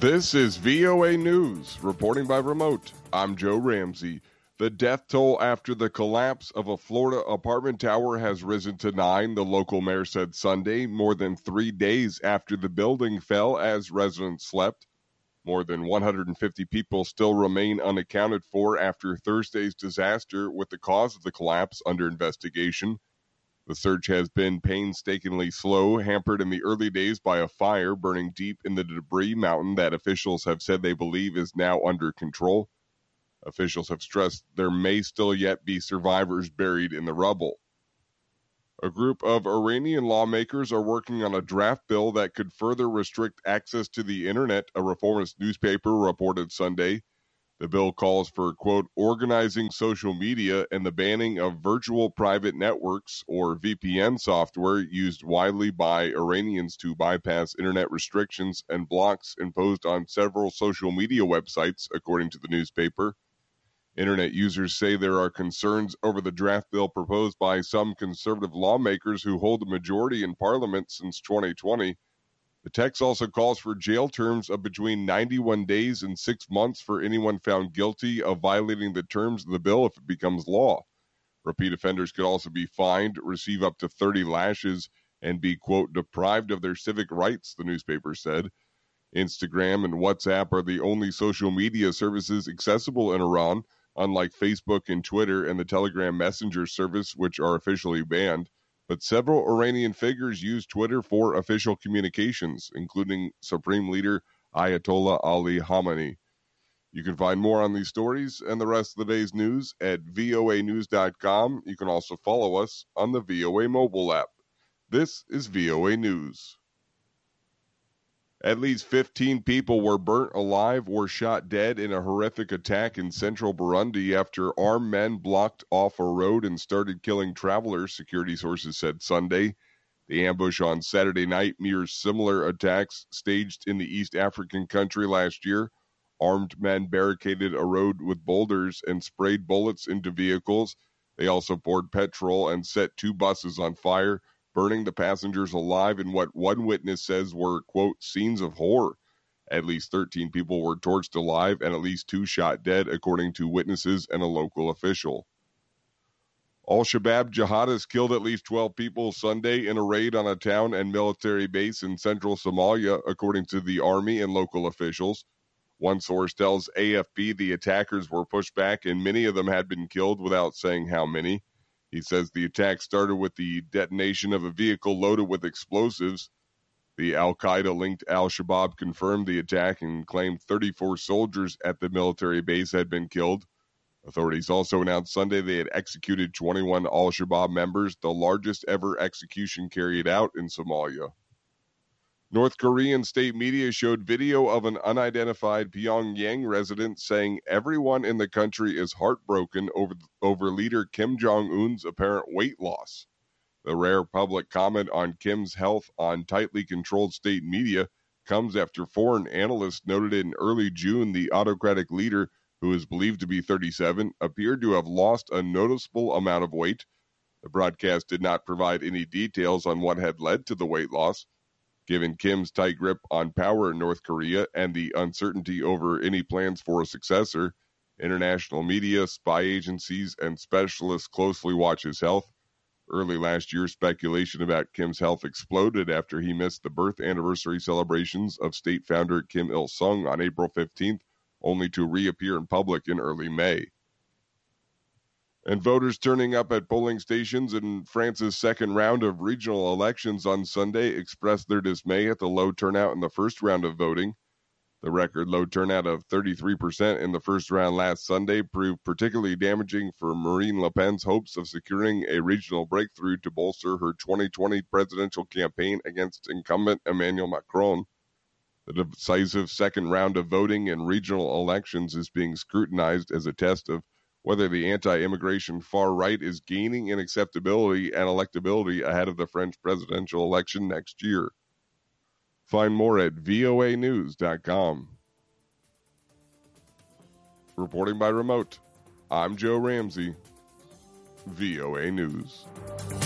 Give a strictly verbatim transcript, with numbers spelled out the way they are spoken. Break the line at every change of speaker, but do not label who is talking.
This is V O A News, reporting by remote. I'm Joe Ramsey. The death toll after the collapse of a Florida apartment tower has risen to nine, the local mayor said Sunday, more than three days after the building fell as residents slept. More than one hundred fifty people still remain unaccounted for after Thursday's disaster, with the cause of the collapse under investigation. The search has been painstakingly slow, hampered in the early days by a fire burning deep in the debris mountain that officials have said they believe is now under control. Officials have stressed there may still yet be survivors buried in the rubble. A group of Iranian lawmakers are working on a draft bill that could further restrict access to the internet, a reformist newspaper reported Sunday. The bill calls for, quote, organizing social media and the banning of virtual private networks, or V P N software, used widely by Iranians to bypass internet restrictions and blocks imposed on several social media websites, according to the newspaper. Internet users say there are concerns over the draft bill proposed by some conservative lawmakers who hold a majority in parliament since twenty twenty. The text also calls for jail terms of between ninety-one days and six months for anyone found guilty of violating the terms of the bill if it becomes law. Repeat offenders could also be fined, receive up to thirty lashes, and be, quote, deprived of their civic rights, the newspaper said. Instagram and WhatsApp are the only social media services accessible in Iran, unlike Facebook and Twitter and the Telegram Messenger service, which are officially banned. But several Iranian figures use Twitter for official communications, including Supreme Leader Ayatollah Ali Khamenei. You can find more on these stories and the rest of the day's news at V O A news dot com. You can also follow us on the V O A mobile app. This is V O A News. At least fifteen people were burnt alive or shot dead in a horrific attack in central Burundi after armed men blocked off a road and started killing travelers, security sources said Sunday. The ambush on Saturday night mirrors similar attacks staged in the East African country last year. Armed men barricaded a road with boulders and sprayed bullets into vehicles. They also poured petrol and set two buses on fire, burning the passengers alive in what one witness says were, quote, scenes of horror. At least thirteen people were torched alive and at least two shot dead, according to witnesses and a local official. Al-Shabaab jihadists killed at least twelve people Sunday in a raid on a town and military base in central Somalia, according to the army and local officials. One source tells A F P the attackers were pushed back and many of them had been killed, without saying how many. He says the attack started with the detonation of a vehicle loaded with explosives. The Al-Qaeda-linked Al-Shabaab confirmed the attack and claimed thirty-four soldiers at the military base had been killed. Authorities also announced Sunday they had executed twenty-one Al-Shabaab members, the largest ever execution carried out in Somalia. North Korean state media showed video of an unidentified Pyongyang resident saying everyone in the country is heartbroken over, over leader Kim Jong-un's apparent weight loss. The rare public comment on Kim's health on tightly controlled state media comes after foreign analysts noted in early June the autocratic leader, who is believed to be thirty-seven, appeared to have lost a noticeable amount of weight. The broadcast did not provide any details on what had led to the weight loss. Given Kim's tight grip on power in North Korea and the uncertainty over any plans for a successor, international media, spy agencies, and specialists closely watch his health. Early last year, speculation about Kim's health exploded after he missed the birth anniversary celebrations of state founder Kim Il-sung on April fifteenth, only to reappear in public in early May. And voters turning up at polling stations in France's second round of regional elections on Sunday expressed their dismay at the low turnout in the first round of voting. The record low turnout of thirty-three percent in the first round last Sunday proved particularly damaging for Marine Le Pen's hopes of securing a regional breakthrough to bolster her twenty twenty presidential campaign against incumbent Emmanuel Macron. The decisive second round of voting in regional elections is being scrutinized as a test of whether the anti-immigration far right is gaining in acceptability and electability ahead of the French presidential election next year. Find more at V O A news dot com. Reporting by remote, I'm Joe Ramsey, V O A News.